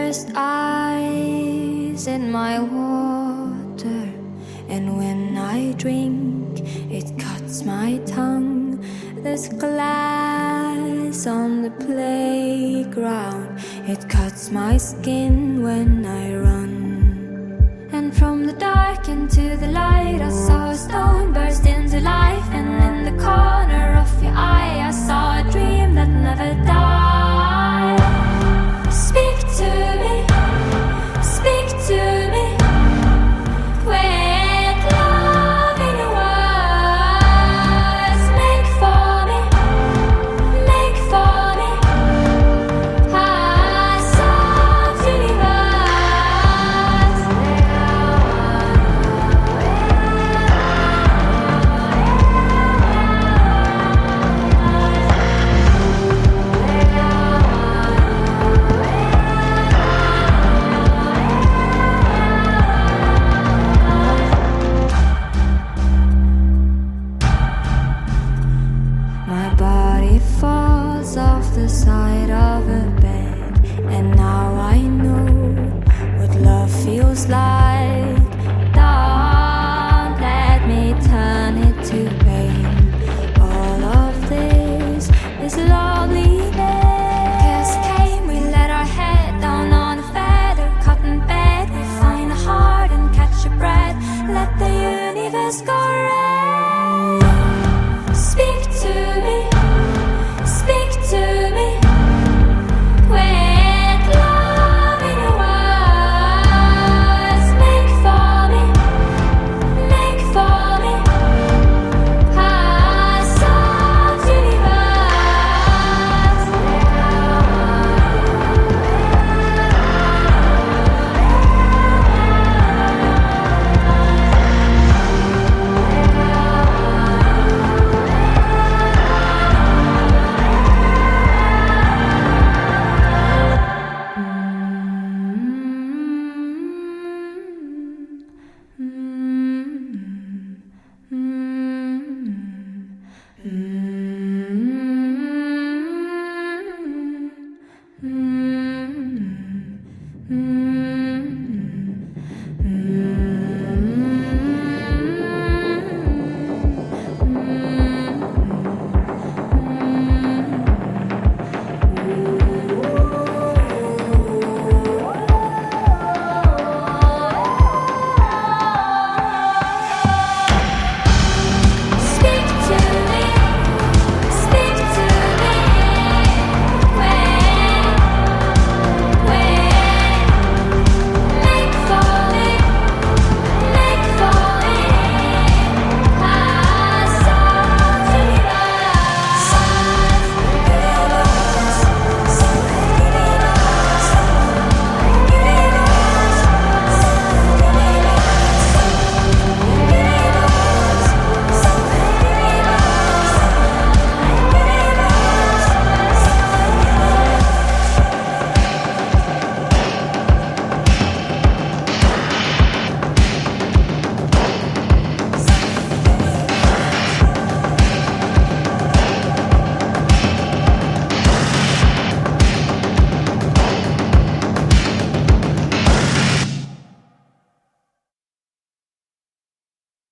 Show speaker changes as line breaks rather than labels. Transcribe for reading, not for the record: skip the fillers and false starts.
There's ice in my water, and when I drink, it cuts my tongue. There's glass on the playground, it cuts my skin when I run. And from the dark into the light, I saw a stone burst into life, and in the corner of your eye, I saw a dream that never died. Speak to me, speak to me, with love in your words. Make for me a soft universe. My body falls off the side of a bed, and now I know what love feels like. Don't let me turn it to pain. All of this is loneliness. Chaos came, we let our head down on a feather cotton bed. We find a heart and catch a breath. Let the universe go round.